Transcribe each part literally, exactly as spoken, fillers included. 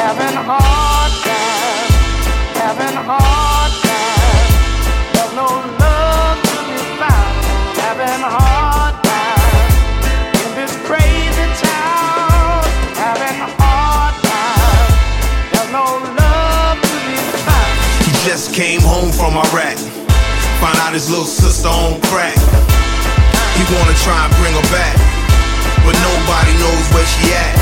having a hard time, having a hard time. There's no love to be found, having a hard time in this crazy town, having a hard time. There's no love to be found. He just came home from Iraq, found out his little sister on crack. He wanna try and bring her back, but nobody knows where she at.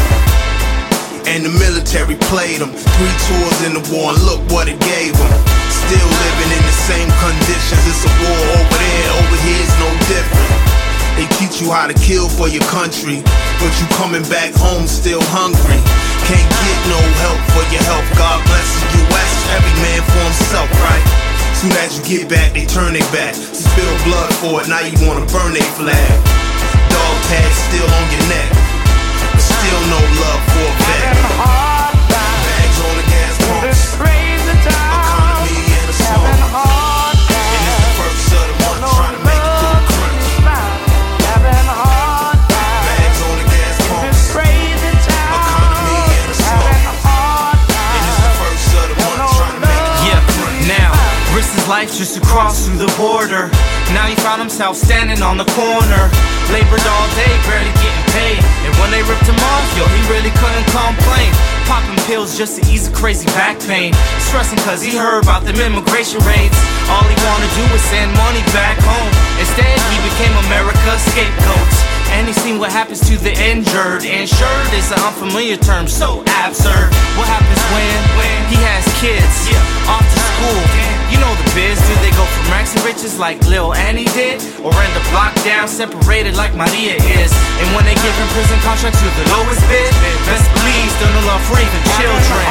And the military played him. Three tours in the war and look what it gave him. Still living in the same conditions. It's a war over there, over here it's no different. They teach you how to kill for your country, but you coming back home still hungry. Can't get no help for your health. God bless the U S, every man for himself, right? Soon as you get back, they turn their back. Spill blood for it, now you wanna burn their flag. Dog tag still on your neck, but still no love for a vet. Having a hard time, bags on the gas pumps, this crazy town, economy in the slumps. having a hard time. And it's the first of the month, No trying to make it through the crunch. having a hard time, Bags on the gas this pumps, crazy town, economy in the having a slumps. hard And it's the time. first of the month, trying to make it through Yeah, the crunch. now, risked his life just to cross through the border. Now he found himself standing on the corner. Labored all day, barely getting paid. And when they ripped him off, yo, he really couldn't complain. Popping pills just to ease the crazy back pain. Stressing cause he heard about them immigration raids. All he wanted to do was send money back home. Instead, he became America's scapegoat. And he seen what happens to the injured. Insured is an unfamiliar term, so absurd. What happens when, when he has kids off to school? You know the biz, do they go from rags to riches like Lil Annie did? Or end up locked down, separated like Maria is? And when they give him prison contract to the lowest bid, best believe still no love for even children.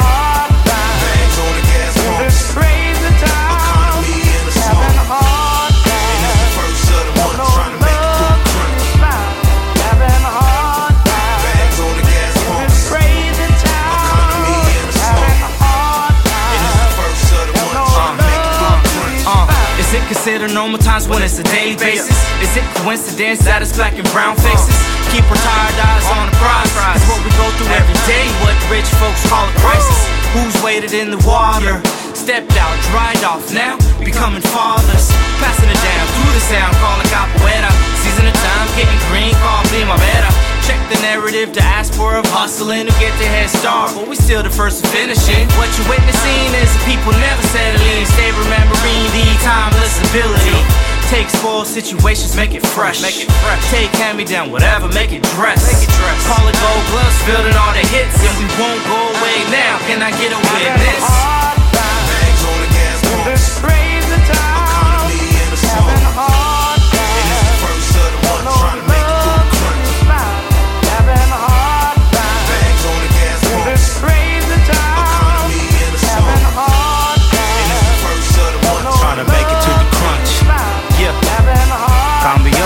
Bags on the gas This pumps, crazy town, economy in the having a slumps. hard And it's the time. first of the month, No trying to make it through love the to crunch. be found, having a hard time. Bags on the gas This pumps, crazy town, economy in the having a slumps. hard And it's the time. first of the month, trying to make it through the crunch. Uh, is it considered normal times when it's a daily basis? Is it coincidence that it's black and brown faces? Keep our tired eyes on the prize. It's what we go through every day, what rich folks call a crisis. Who's waited in the water? Stepped out, dried off, now becoming fathers. Passing it down through the sound, calling capoeira. Season of time, getting green, call primavera. Check the narrative, diaspora of hustling to get their head start, but we still the first to finish it. What you're witnessing is the people never settling. Stay remembering the timeless ability. Take spoiled situations, make it fresh. Make it fresh. Take hand me down, whatever, make it dress. Make it dress. Call it gold gloves, filled in all the hits, and we won't go away now. Can I get a witness? Hard time, Bags on the gas this pumps, crazy town, economy in the having a slumps. hard And it's the time. first of the month, No trying to make it through love the to crunch. be found, having a hard time. Bags on the gas This pumps, crazy town, economy in the having a slumps. hard And it's the time. first of the month, trying to make it to the crunch. Yeah, Having a hard cambio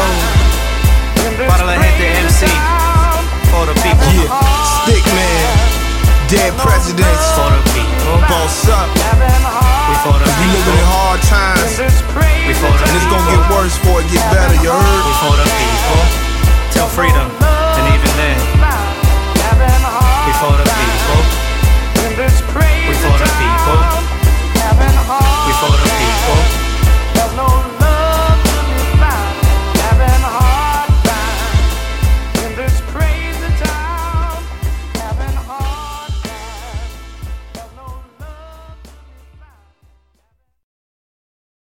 in this para la gente M C, crazy town, for the people, Yeah, stick man, dead presidents, for the people, boss up. having a hard we for the We living people, in hard in times, this crazy we for the and it's gonna get worse before it get better, you heard? we for the people. Till freedom, and even then.